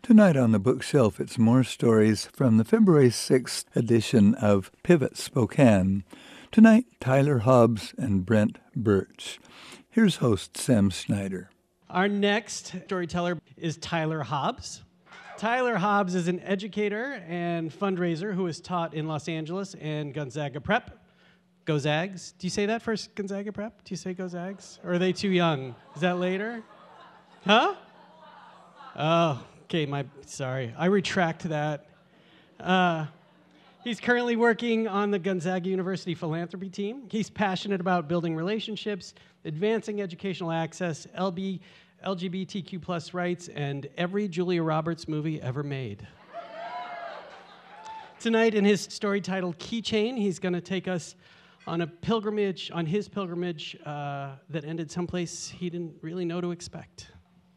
Tonight on the bookshelf, it's more stories from the February 6th edition of Pivot Spokane. Tonight, Tyler Hobbs and Brent Birch. Here's host Sam Schneider. Our next storyteller is Tyler Hobbs. Tyler Hobbs is an educator and fundraiser who has taught in Los Angeles and Gonzaga Prep. Go Zags. Do you say that first, Gonzaga Prep? Do you say Go Zags? Or are they too young? Is that later? Huh? Oh, okay, sorry. I retract that. He's currently working on the Gonzaga University philanthropy team. He's passionate about building relationships, advancing educational access, LGBTQ plus rights, and every Julia Roberts movie ever made. Tonight, in his story titled Keychain, he's going to take us on his pilgrimage that ended someplace he didn't really know to expect.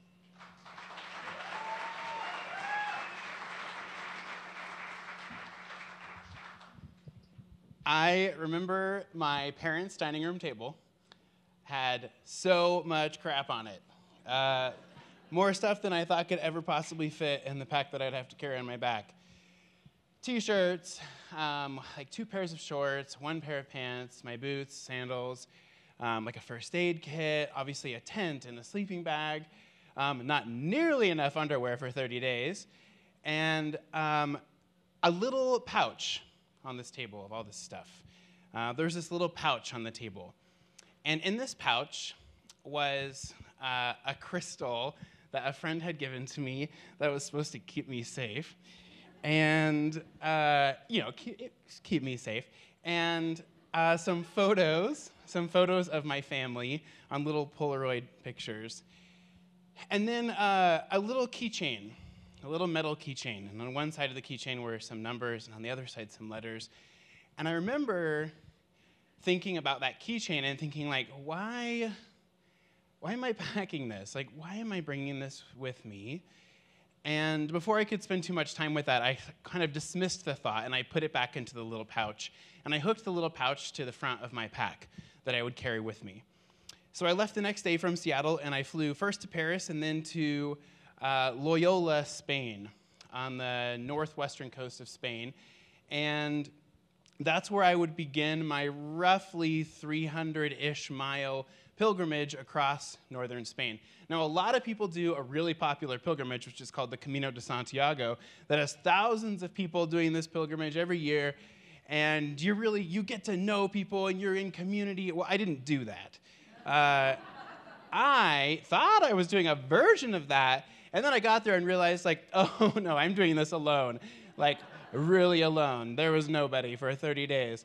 I remember my parents' dining room table had so much crap on it. More stuff than I thought could ever possibly fit in the pack that I'd have to carry on my back. T-shirts, like 2 pairs of shorts, 1 pair of pants, my boots, sandals, like a first aid kit, obviously a tent and a sleeping bag, not nearly enough underwear for 30 days, and a little pouch on this table of all this stuff. There's this little pouch on the table. And in this pouch was a crystal that a friend had given to me that was supposed to keep me safe. And, keep me safe. And some photos of my family on little Polaroid pictures. And then a little keychain, a little metal keychain. And on one side of the keychain were some numbers, and on the other side some letters. And I remember thinking about that keychain and thinking, like, why am I packing this? Like, why am I bringing this with me? And before I could spend too much time with that, I kind of dismissed the thought, and I put it back into the little pouch. And I hooked the little pouch to the front of my pack that I would carry with me. So I left the next day from Seattle, and I flew first to Paris and then to Loyola, Spain, on the northwestern coast of Spain. And that's where I would begin my roughly 300-ish mile pilgrimage across northern Spain. Now, a lot of people do a really popular pilgrimage, which is called the Camino de Santiago, that has thousands of people doing this pilgrimage every year, and you get to know people, and you're in community. Well, I didn't do that. I thought I was doing a version of that, and then I got there and realized, like, oh, no, I'm doing this alone, like, really alone. There was nobody for 30 days.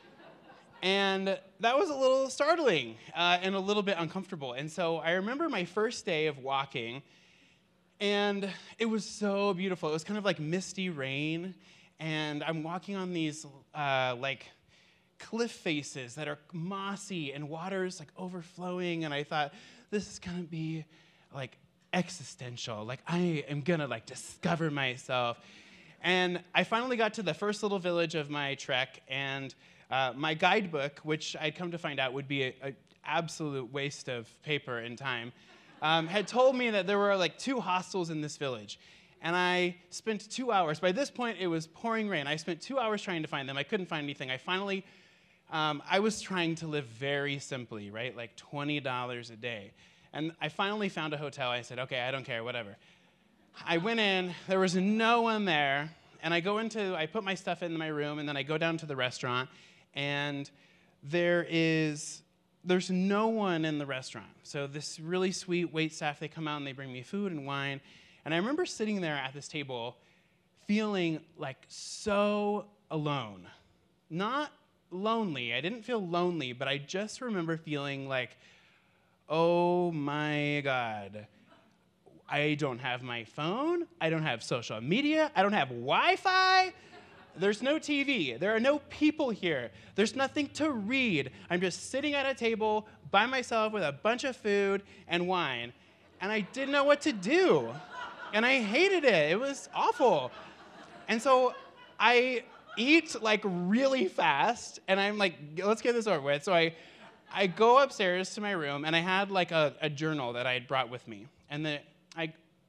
And that was a little startling and a little bit uncomfortable. And so I remember my first day of walking, and it was so beautiful. It was kind of like misty rain, and I'm walking on these like cliff faces that are mossy, and water's like overflowing, and I thought, this is gonna be like existential. Like, I am gonna like discover myself. And I finally got to the first little village of my trek, and my guidebook, which I'd come to find out would be an absolute waste of paper and time, had told me that there were like 2 hostels in this village. And I spent 2 hours. By this point, it was pouring rain. I spent 2 hours trying to find them. I couldn't find anything. I was trying to live very simply, right? Like $20 a day. And I finally found a hotel. I said, okay, I don't care, whatever. I went in. There was no one there. And I put my stuff in my room, and then I go down to the restaurant, and there's no one in the restaurant. So this really sweet wait staff, they come out and they bring me food and wine. And I remember sitting there at this table feeling like so alone. Not lonely. I didn't feel lonely, but I just remember feeling like, oh my God. I don't have my phone. I don't have social media. I don't have Wi-Fi. There's no TV. There are no people here. There's nothing to read. I'm just sitting at a table by myself with a bunch of food and wine. And I didn't know what to do. And I hated it. It was awful. And so I eat like really fast. And I'm like, let's get this over with. So I go upstairs to my room. And I had like a journal that I had brought with me. And I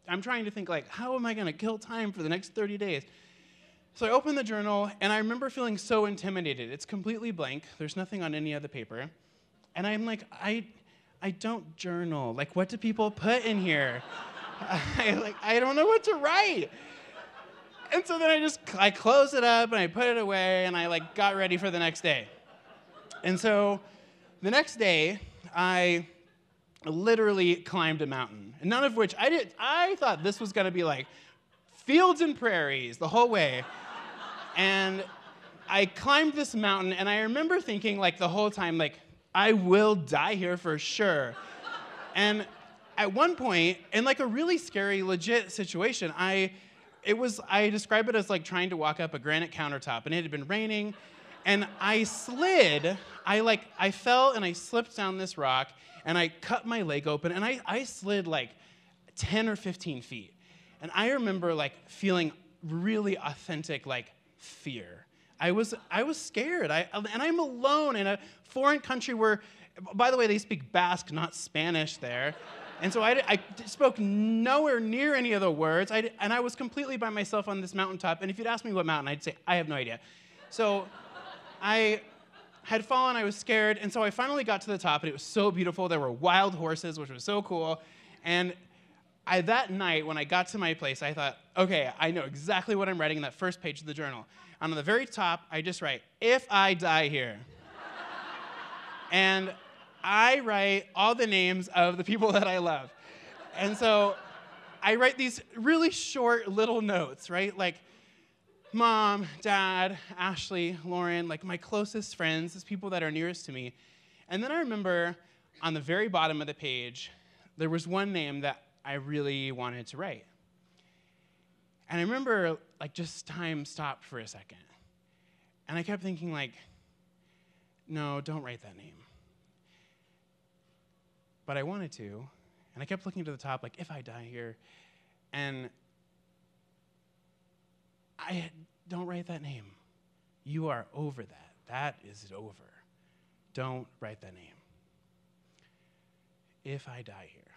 I'm trying to think, like, how am I going to kill time for the next 30 days? So I open the journal, and I remember feeling so intimidated. It's completely blank. There's nothing on any of the paper. And I'm like, I don't journal. Like, what do people put in here? I don't know what to write. And so then I closed it up, and I put it away, and I, got ready for the next day. And so the next day, I literally climbed a mountain, and none of which I thought this was going to be like fields and prairies the whole way. And I climbed this mountain, and I remember thinking, the whole time, I will die here for sure. And at one point, in a really scary, legit situation, I describe it as trying to walk up a granite countertop, and it had been raining, and I slid. I fell and I slipped down this rock, and I cut my leg open, and I slid 10 or 15 feet. And I remember feeling really authentic fear. I was scared. And I'm alone in a foreign country where, by the way, they speak Basque, not Spanish there. And so I spoke nowhere near any of the words. And I was completely by myself on this mountaintop. And if you'd ask me what mountain, I'd say, I have no idea. So I had fallen, I was scared, and so I finally got to the top, and it was so beautiful. There were wild horses, which was so cool. And that night, when I got to my place, I thought, okay, I know exactly what I'm writing in that first page of the journal. And on the very top, I just write, if I die here. And I write all the names of the people that I love. And so I write these really short little notes, right? Mom, Dad, Ashley, Lauren, my closest friends, these people that are nearest to me. And then I remember on the very bottom of the page, there was one name that I really wanted to write. And I remember, just time stopped for a second. And I kept thinking, no, don't write that name. But I wanted to. And I kept looking to the top, if I die here. And don't write that name. You are over that. That is over. Don't write that name. If I die here.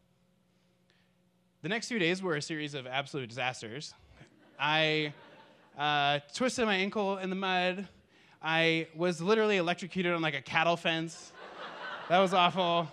The next few days were a series of absolute disasters. I twisted my ankle in the mud. I was literally electrocuted on a cattle fence. That was awful.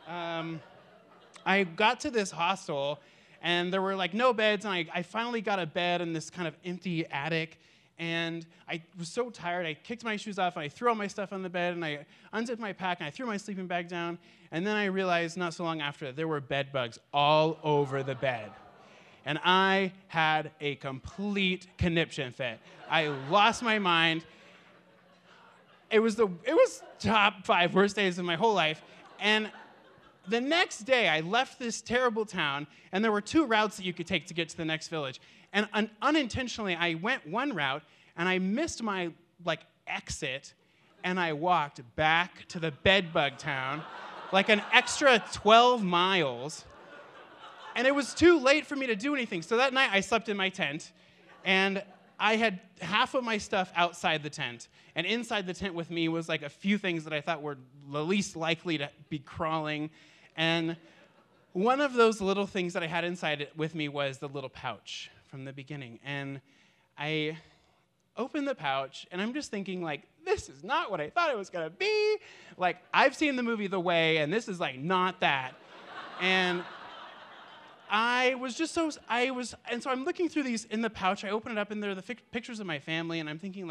I got to this hostel, and there were no beds, and I finally got a bed in this kind of empty attic, and I was so tired, I kicked my shoes off, and I threw all my stuff on the bed, and I unzipped my pack, and I threw my sleeping bag down, and then I realized not so long after that there were bed bugs all over the bed. And I had a complete conniption fit. I lost my mind. It was top 5 worst days of my whole life, and the next day, I left this terrible town, and there were 2 routes that you could take to get to the next village. And unintentionally, I went one route, and I missed my, exit, and I walked back to the bedbug town, an extra 12 miles. And it was too late for me to do anything. So that night, I slept in my tent, and I had half of my stuff outside the tent. And inside the tent with me was, a few things that I thought were the least likely to be crawling. And one of those little things that I had inside it with me was the little pouch from the beginning. And I opened the pouch, and I'm just thinking, this is not what I thought it was going to be. I've seen the movie The Way, and this is, not that. And and so I'm looking through these in the pouch. I open it up, and there are the pictures of my family, and I'm thinking,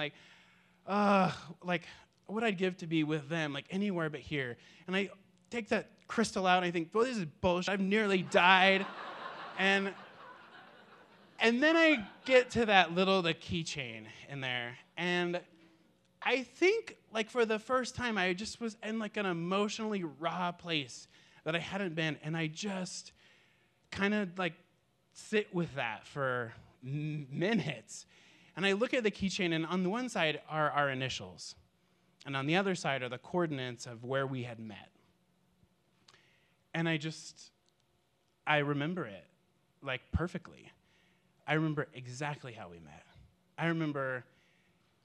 what I'd give to be with them, anywhere but here. And I take that crystal out, and I think, well, this is bullshit. I've nearly died. And then I get to the keychain in there, and I think, for the first time, I just was in, an emotionally raw place that I hadn't been, and I just kind of, sit with that for minutes. And I look at the keychain, and on the one side are our initials, and on the other side are the coordinates of where we had met. And I remember it, perfectly. I remember exactly how we met. I remember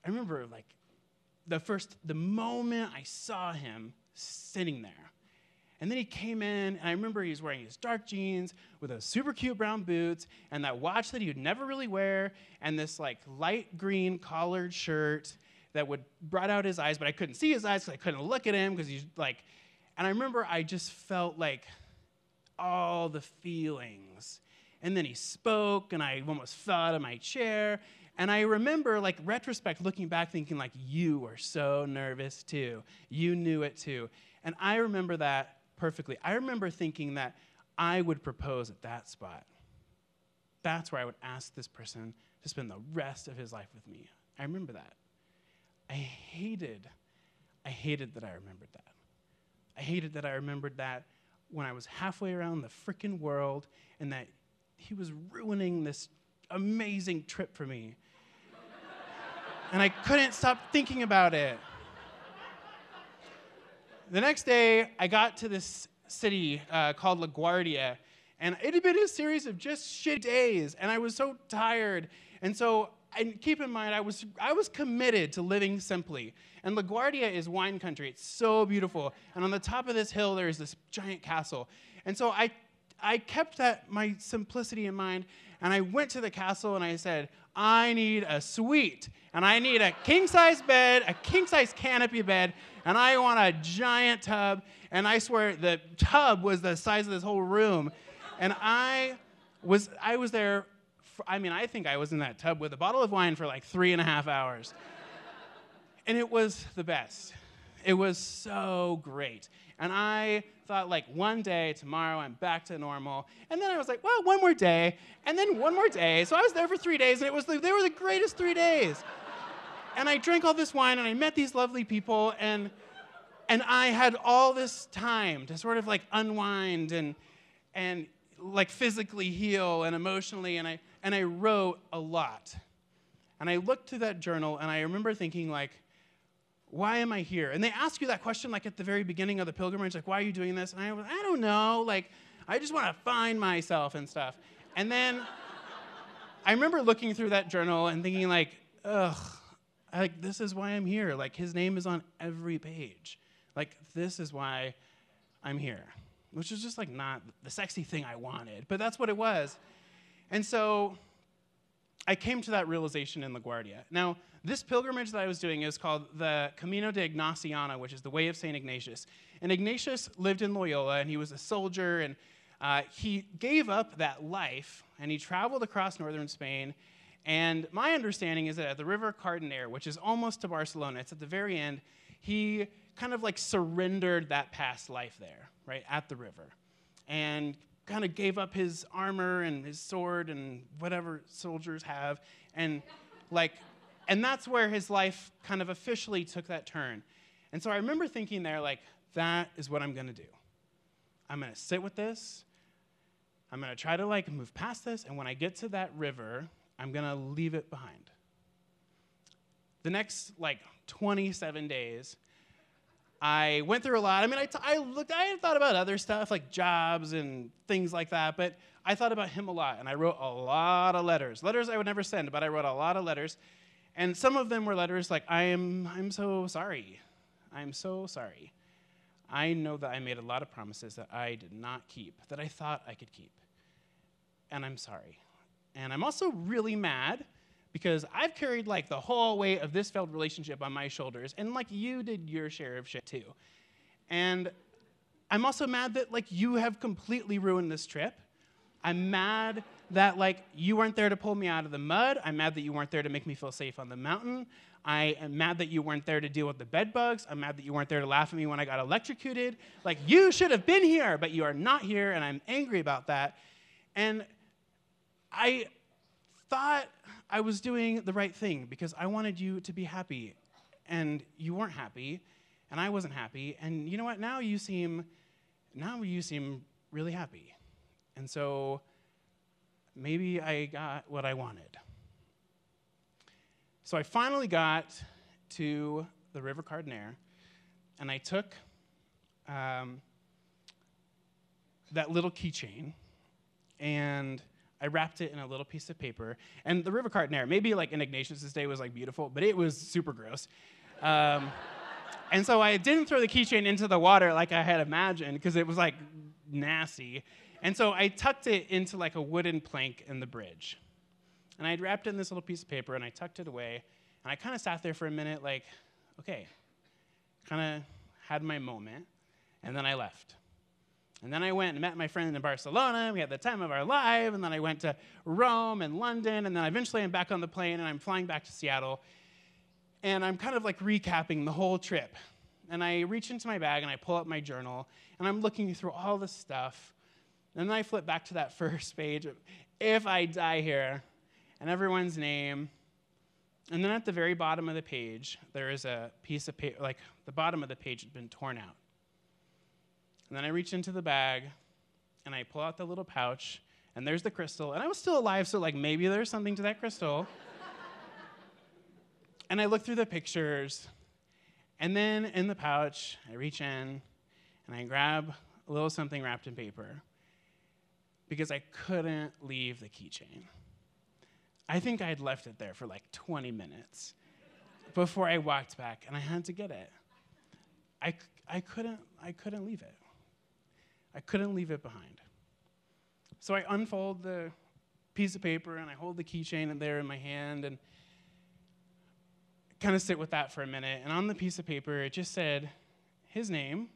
the moment I saw him sitting there. And then he came in, and I remember he was wearing his dark jeans with those super cute brown boots and that watch that he would never really wear and this like light green collared shirt that would brought out his eyes, but I couldn't see his eyes because I couldn't look at him because he's like, and I remember I just felt like all the feelings. And then he spoke, and I almost fell out of my chair. And I remember, like, retrospect, looking back, thinking, like, you were so nervous, too. You knew it, too. And I remember that perfectly. I remember thinking that I would propose at that spot. That's where I would ask this person to spend the rest of his life with me. I remember that. I hated that I remembered that. I hated that I remembered that when I was halfway around the frickin' world and that he was ruining this amazing trip for me. And I couldn't stop thinking about it. The next day, I got to this city called LaGuardia, and it had been a series of just shit days, and I was so tired. And so, and keep in mind, I was committed to living simply. And LaGuardia is wine country. It's so beautiful. And on the top of this hill, there's this giant castle. And so I kept my simplicity in mind, and I went to the castle and I said, I need a suite, and I need a king-size bed, a king-size canopy bed, and I want a giant tub. And I swear the tub was the size of this whole room. And I was there, I think I was in that tub with a bottle of wine for like 3.5 hours. And it was the best. It was so great. And I thought, like, one day, tomorrow, I'm back to normal. And then I was like, well, one more day, and then one more day. So I was there for 3 days, and they were the greatest 3 days. And I drank all this wine, and I met these lovely people, and I had all this time to sort of, like, unwind and like, physically heal and emotionally, and I wrote a lot. And I looked to that journal, and I remember thinking, like, why am I here? And they ask you that question, like, at the very beginning of the pilgrimage, like, why are you doing this? And I don't know, like, I just want to find myself and stuff. And then I remember looking through that journal and thinking, like, ugh, this is why I'm here. Like, his name is on every page. Like, this is why I'm here. Which is just, like, not the sexy thing I wanted, but that's what it was. And so I came to that realization in LaGuardia. Now, this pilgrimage that I was doing is called the Camino de Ignaciana, which is the way of St. Ignatius. And Ignatius lived in Loyola, and he was a soldier, and he gave up that life, and he traveled across northern Spain. And my understanding is that at the River Cardener, which is almost to Barcelona, it's at the very end, he kind of like surrendered that past life there, right, at the river, and kind of gave up his armor and his sword and whatever soldiers have, and that's where his life kind of officially took that turn. And so I remember thinking there, like, that is what I'm going to do. I'm going to sit with this. I'm going to try to, like, move past this, and when I get to that river, I'm going to leave it behind. The next, like, 27 days, I went through a lot. I mean, I had thought about other stuff, like jobs and things like that, but I thought about him a lot, and I wrote a lot of letters. Letters I would never send, but I wrote a lot of letters. And some of them were letters like, I'm so sorry. I'm so sorry. I know that I made a lot of promises that I did not keep, that I thought I could keep. And I'm sorry. And I'm also really mad because I've carried, like, the whole weight of this failed relationship on my shoulders, and, like, you did your share of shit too. And I'm also mad that, like, you have completely ruined this trip. I'm mad that, like, you weren't there to pull me out of the mud. I'm mad that you weren't there to make me feel safe on the mountain. I am mad that you weren't there to deal with the bed bugs. I'm mad that you weren't there to laugh at me when I got electrocuted. Like, you should have been here, but you are not here, and I'm angry about that. And I thought I was doing the right thing because I wanted you to be happy, and you weren't happy, and I wasn't happy. And you know what? Now you seem really happy. And so maybe I got what I wanted. So I finally got to the River Cardener, and I took that little keychain, and I wrapped it in a little piece of paper. And the River Cardener, maybe like in Ignatius' day was like beautiful, but it was super gross. And so I didn't throw the keychain into the water like I had imagined because it was like nasty. And so I tucked it into like a wooden plank in the bridge. And I'd wrapped it in this little piece of paper and I tucked it away. And I kind of sat there for a minute like, okay, kind of had my moment. And then I left. And then I went and met my friend in Barcelona. We had the time of our life. And then I went to Rome and London. And then eventually I'm back on the plane and I'm flying back to Seattle. And I'm kind of like recapping the whole trip. And I reach into my bag and I pull up my journal. And I'm looking through all this stuff. And then I flip back to that first page of, if I die here, and everyone's name. And then at the very bottom of the page, there is a piece of paper, like the bottom of the page had been torn out. And then I reach into the bag, and I pull out the little pouch, and there's the crystal. And I was still alive, so like maybe there's something to that crystal. And I look through the pictures, and then in the pouch, I reach in, and I grab a little something wrapped in paper, because I couldn't leave the keychain. I think I had left it there for like 20 minutes before I walked back, and I had to get it. I couldn't leave it. I couldn't leave it behind. So I unfold the piece of paper, and I hold the keychain there in my hand, and kind of sit with that for a minute. And on the piece of paper, it just said his name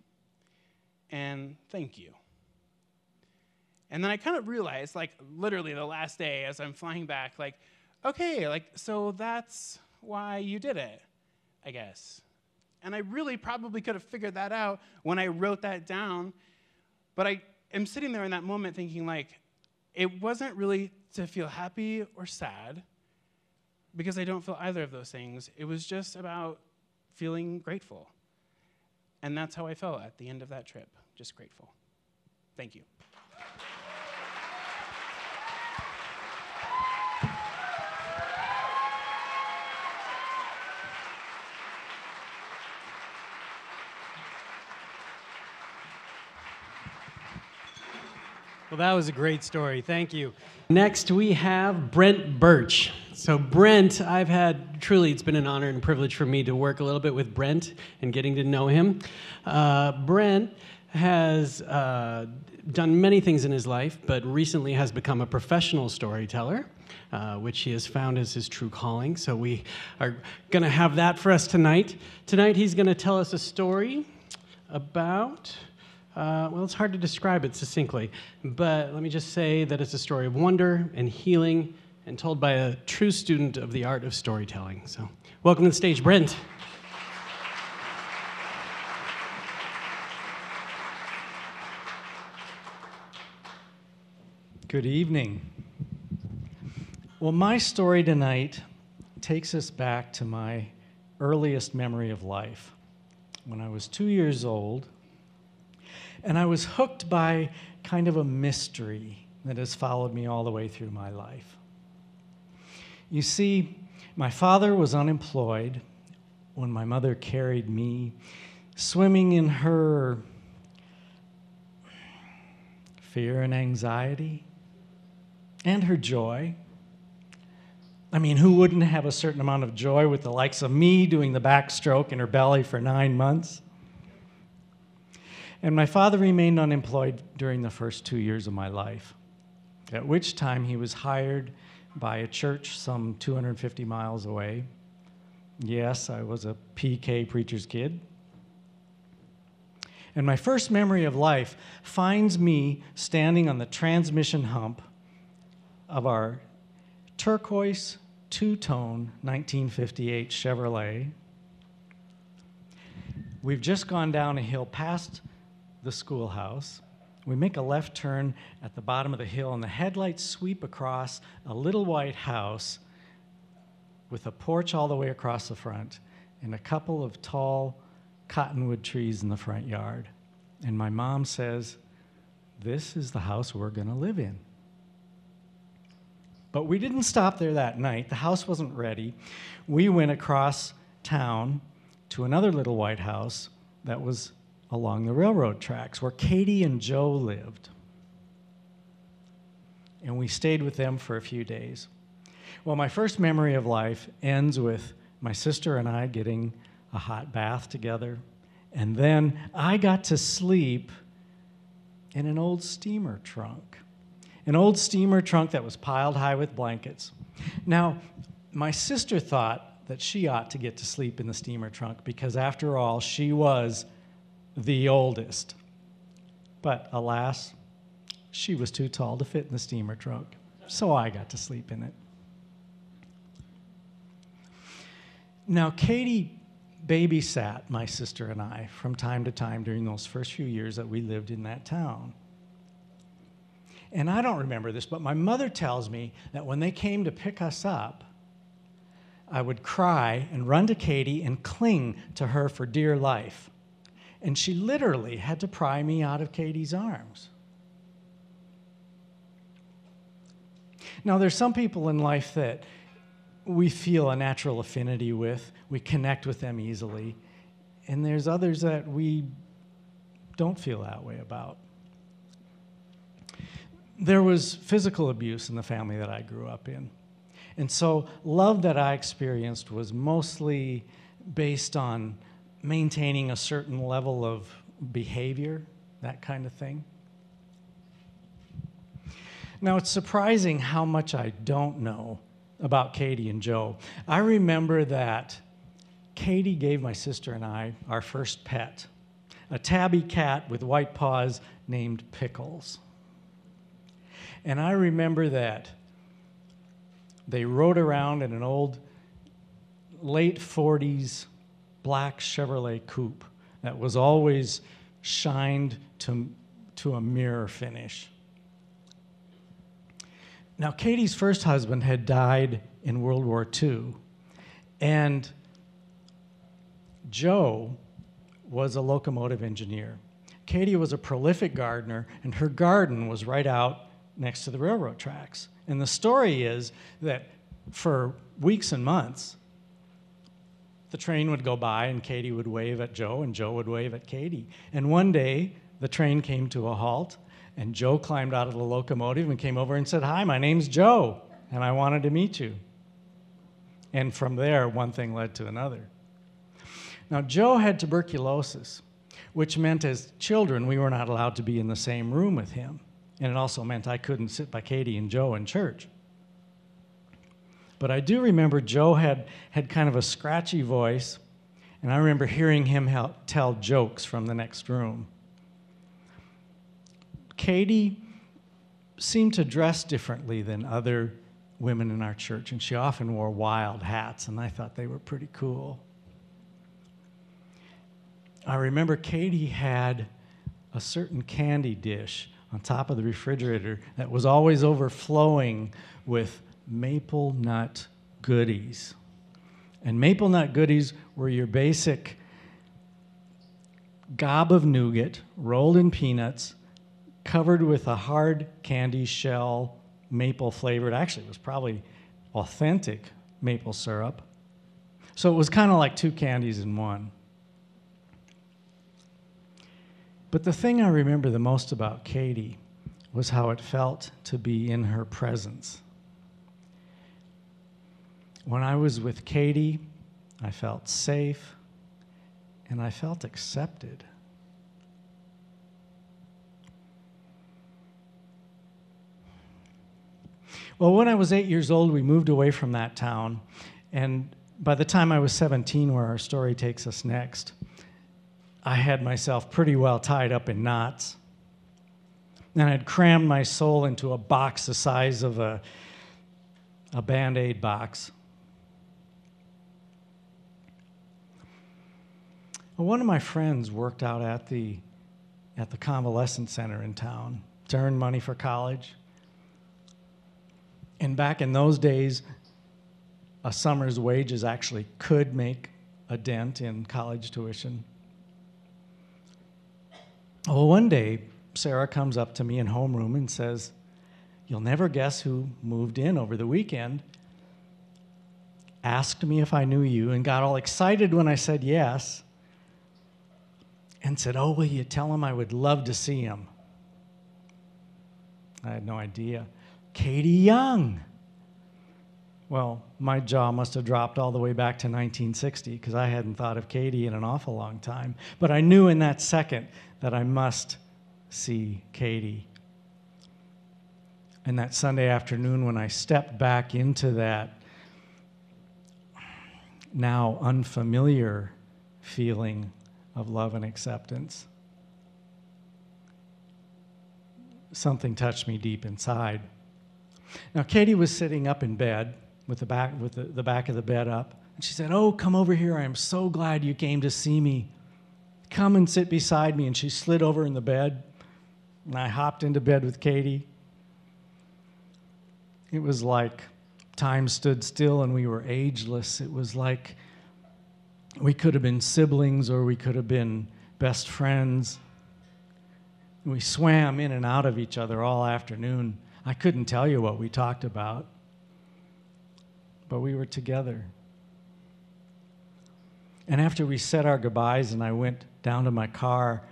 and thank you. And then I kind of realized, like, literally the last day as I'm flying back, like, okay, like, so that's why you did it, I guess. And I really probably could have figured that out when I wrote that down. But I am sitting there in that moment thinking, like, it wasn't really to feel happy or sad, because I don't feel either of those things. It was just about feeling grateful. And that's how I felt at the end of that trip, just grateful. Thank you. Well, that was a great story. Thank you. Next, we have Brent Birch. So Brent, it's been an honor and privilege for me to work a little bit with Brent and getting to know him. Brent has done many things in his life, but recently has become a professional storyteller, which he has found as his true calling. So we are going to have that for us tonight. Tonight, he's going to tell us a story about... well, it's hard to describe it succinctly, but let me just say that it's a story of wonder and healing and told by a true student of the art of storytelling. So welcome to the stage, Brent. Good evening. Well, my story tonight takes us back to my earliest memory of life. When I was 2 years old, and I was hooked by kind of a mystery that has followed me all the way through my life. You see, my father was unemployed when my mother carried me, swimming in her fear and anxiety and her joy. I mean, who wouldn't have a certain amount of joy with the likes of me doing the backstroke in her belly for 9 months? And my father remained unemployed during the first 2 years of my life, at which time he was hired by a church some 250 miles away. Yes, I was a PK preacher's kid. And my first memory of life finds me standing on the transmission hump of our turquoise two-tone 1958 Chevrolet. We've just gone down a hill past the schoolhouse. We make a left turn at the bottom of the hill, and the headlights sweep across a little white house with a porch all the way across the front and a couple of tall cottonwood trees in the front yard. And my mom says, "This is the house we're going to live in." But we didn't stop there that night. The house wasn't ready. We went across town to another little white house that was along the railroad tracks where Katie and Joe lived. And we stayed with them for a few days. Well, my first memory of life ends with my sister and I getting a hot bath together, and then I got to sleep in an old steamer trunk. An old steamer trunk that was piled high with blankets. Now, my sister thought that she ought to get to sleep in the steamer trunk because, after all, she was the oldest. But alas, she was too tall to fit in the steamer trunk, so I got to sleep in it. Now, Katie babysat my sister and I from time to time during those first few years that we lived in that town. And I don't remember this, but my mother tells me that when they came to pick us up, I would cry and run to Katie and cling to her for dear life. And she literally had to pry me out of Katie's arms. Now, there's some people in life that we feel a natural affinity with. We connect with them easily. And there's others that we don't feel that way about. There was physical abuse in the family that I grew up in. And so love that I experienced was mostly based on maintaining a certain level of behavior, that kind of thing. Now, it's surprising how much I don't know about Katie and Joe. I remember that Katie gave my sister and I our first pet, a tabby cat with white paws named Pickles. And I remember that they rode around in an old late 40s black Chevrolet coupe that was always shined to a mirror finish. Now, Katie's first husband had died in World War II, and Joe was a locomotive engineer. Katie was a prolific gardener, and her garden was right out next to the railroad tracks. And the story is that for weeks and months, the train would go by, and Katie would wave at Joe, and Joe would wave at Katie. And one day, the train came to a halt, and Joe climbed out of the locomotive and came over and said, "Hi, my name's Joe, and I wanted to meet you." And from there, one thing led to another. Now, Joe had tuberculosis, which meant as children, we were not allowed to be in the same room with him. And it also meant I couldn't sit by Katie and Joe in church. But I do remember Joe had kind of a scratchy voice, and I remember hearing him tell jokes from the next room. Katie seemed to dress differently than other women in our church, and she often wore wild hats, and I thought they were pretty cool. I remember Katie had a certain candy dish on top of the refrigerator that was always overflowing with maple nut goodies. And maple nut goodies were your basic gob of nougat rolled in peanuts, covered with a hard candy shell, maple flavored. Actually, it was probably authentic maple syrup. So it was kind of like two candies in one. But the thing I remember the most about Katie was how it felt to be in her presence. When I was with Katie, I felt safe and I felt accepted. Well, when I was 8 years old, we moved away from that town, and by the time I was 17, where our story takes us next, I had myself pretty well tied up in knots, and I'd crammed my soul into a box the size of a Band-Aid box. Well, one of my friends worked out at the convalescent center in town to earn money for college. And back in those days, a summer's wages actually could make a dent in college tuition. Well, one day, Sarah comes up to me in homeroom and says, "You'll never guess who moved in over the weekend." Asked me if I knew you and got all excited when I said yes. And said, "Oh, will you tell him I would love to see him?" I had no idea. Katie Young. Well, my jaw must have dropped all the way back to 1960 because I hadn't thought of Katie in an awful long time. But I knew in that second that I must see Katie. And that Sunday afternoon when I stepped back into that now unfamiliar feeling of love and acceptance, something touched me deep inside. Now, Katie was sitting up in bed with the back of the bed up, and she said, "Oh, come over here. I am so glad you came to see me. Come and sit beside me." And she slid over in the bed, and I hopped into bed with Katie. It was like time stood still and we were ageless. It was like we could have been siblings or we could have been best friends. We swam in and out of each other all afternoon. I couldn't tell you what we talked about, but we were together. And after we said our goodbyes and I went down to my car,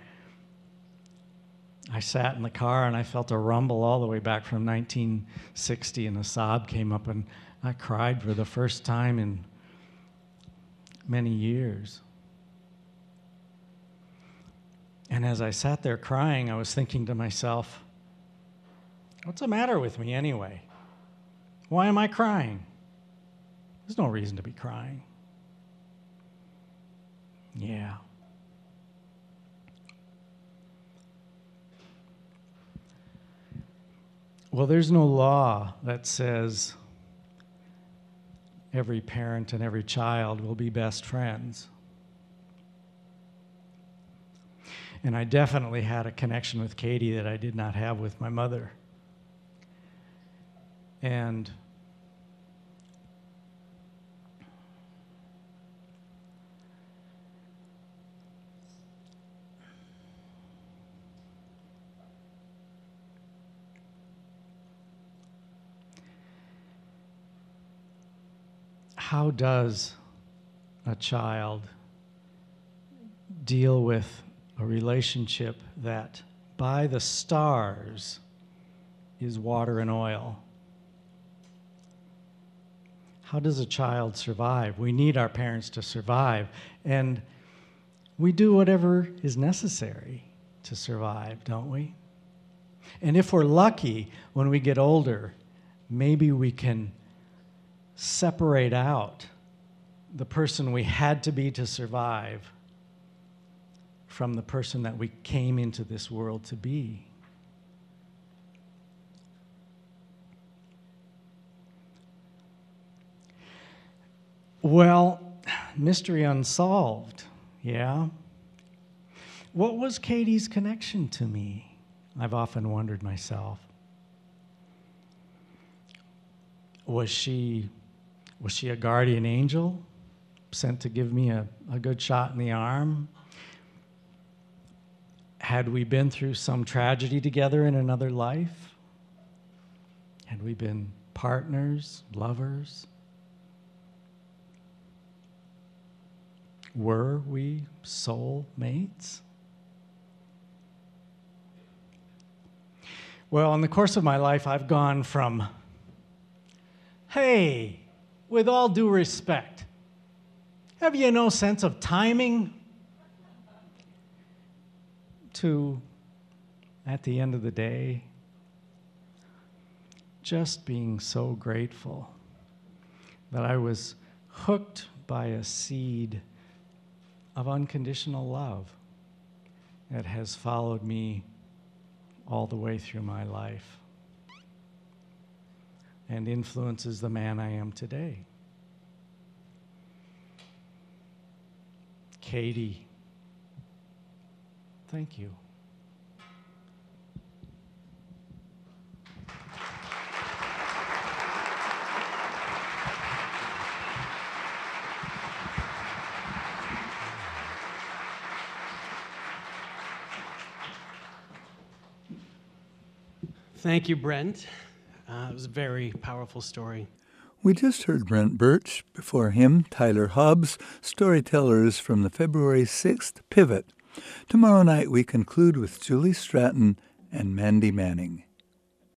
I sat in the car and I felt a rumble all the way back from 1960, and a sob came up and I cried for the first time in many years. And as I sat there crying, I was thinking to myself, what's the matter with me anyway? Why am I crying? There's no reason to be crying. Yeah. Well, there's no law that says every parent and every child will be best friends. And I definitely had a connection with Katie that I did not have with my mother. And how does a child deal with a relationship that by the stars is water and oil? How does a child survive? We need our parents to survive, and we do whatever is necessary to survive, don't we? And if we're lucky, when we get older, maybe we can separate out the person we had to be to survive from the person that we came into this world to be. Well, mystery unsolved, yeah? What was Katie's connection to me? I've often wondered myself. Was she a guardian angel sent to give me a good shot in the arm? Had we been through some tragedy together in another life? Had we been partners, lovers? Were we soul mates? Well, in the course of my life, I've gone from, hey, with all due respect, have you no sense of timing? To, at the end of the day, just being so grateful that I was hooked by a seed of unconditional love that has followed me all the way through my life and influences the man I am today. Katie, thank you. Thank you, Brent. It was a very powerful story. We just heard Brent Birch, before him Tyler Hobbs, storytellers from the February 6th Pivot. Tomorrow night we conclude with Julie Stratton and Mandy Manning.